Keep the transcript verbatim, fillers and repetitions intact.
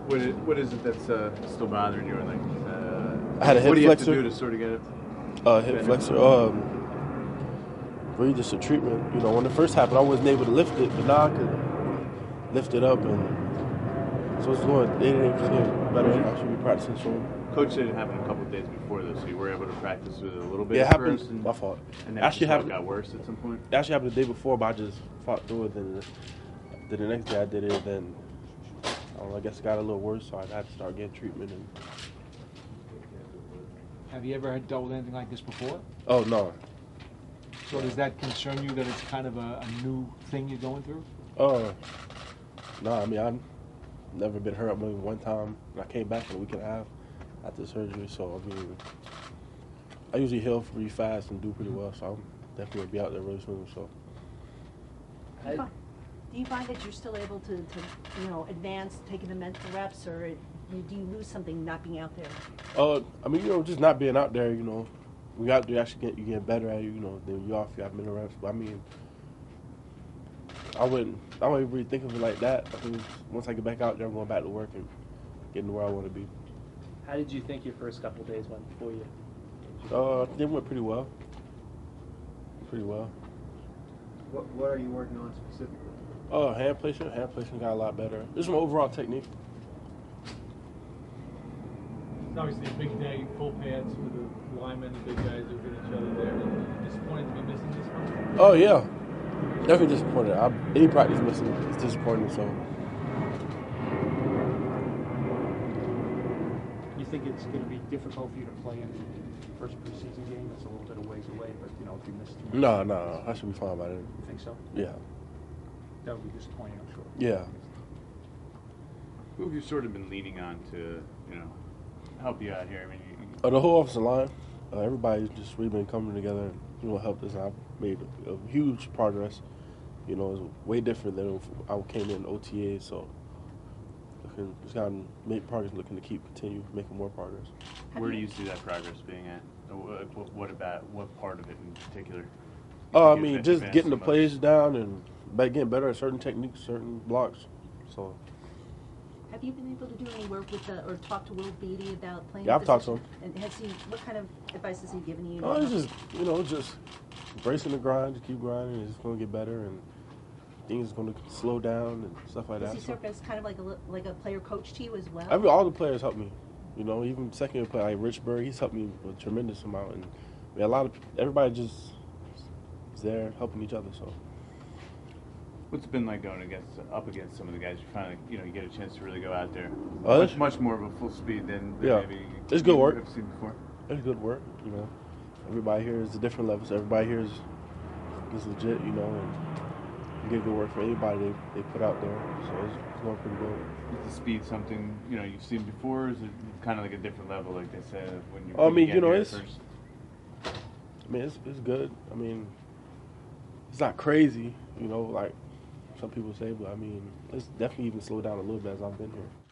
What is, what is it that's uh, still bothering you? Or like, uh, I had a hip what do you flexor. have to do to sort of get it? Uh, hip flexor. Um, really just a treatment. You know, when it first happened, I wasn't able to lift it, but now I could lift it up, and so it's going. Day to day, just getting better. I should be practicing soon. Coach said it happened a couple of days before this, so you were able to practice with it a little bit. Yeah, it at happened. First and, My fault. And then actually, it happened. got worse at some point. It actually happened the day before, but I just fought through it. Then, then the next day I did it. Then I don't know. I guess it got a little worse, so I had to start getting treatment. And have you ever had dealt with anything like this before? Oh no. So does that concern you that it's kind of a, a new thing you're going through? Oh, uh, no. I mean, I've never been hurt. Maybe one time, and I came back in a week and a half after surgery. So I mean, I usually heal pretty fast and do pretty well. So I'm definitely gonna be out there really soon. So. Do you, find, do you find that you're still able to, to, you know, advance, taking the mental reps, or do you lose something not being out there? Uh, I mean, you know, just not being out there. You know, we got to actually get you get better at it. You know, then you off, you have mental reps. But I mean, I wouldn't, I wouldn't really think of it like that. I think once I get back out there, I'm going back to work and getting where I want to be. How did you think your first couple of days went for you? Uh, they went pretty well. Pretty well. What What are you working on specifically? Oh, uh, hand placement. Hand placement got a lot better. This is my overall technique. It's obviously a big day, full pads with the linemen, the big guys who hit each other there. Are you disappointed to be missing this one? Oh yeah, definitely disappointed. I, any practice missing is disappointing. So. You think it's going to be difficult for you to play in the first preseason game? It's a little bit of ways away, but you know if you miss too much. No, no, I should be fine by then. You think so? Yeah. That would be disappointing, I'm sure. Yeah. Who have you sort of been leaning on to, you know, help you out here? I mean, you, Uh, the whole offensive line, uh, everybody's just really been coming together and you know helped us. I've made a, a huge progress. You know, it's way different than if I came in O T A. So, looking, just gotten make progress. Looking to keep continue making more progress. where do you see that progress being at? What, what about what part of it in particular? Uh, I You mean, advance just so getting the much? plays down and be- getting better at certain techniques, certain blocks. So. Have you been able to do any work with the, or talk to Will Beatty about playing? Yeah, I've talked to position? And has he, what kind of advice has he given you? Oh, it's just, you know, just embracing the grind, just keep grinding, it's going to get better, and things are going to slow down and stuff like Does that. he So, serve as kind of like a, li- like a player coach to you as well? every, all the players help me, you know, even second year player like Rich Berg, he's helped me a tremendous amount, and I mean, a lot of, everybody just is there helping each other, so. What's it been like going against up against some of the guys? You finally, you know, you get a chance to really go out there. Uh, much, much more of a full speed than, than Yeah. maybe It's good work. I've seen before. It's good work, you know. Everybody here is a different level, so everybody here is, is legit, you know, and you get good work for anybody they, they put out there, so it's, it's going pretty good. Is the speed something you know you've seen before? Or is it kind of like a different level, like they said when you? I when mean, get you know, here it's- first? I mean, it's it's good. I mean, it's not crazy, you know, like some people say, but I mean, it's definitely even slowed down a little bit as I've been here.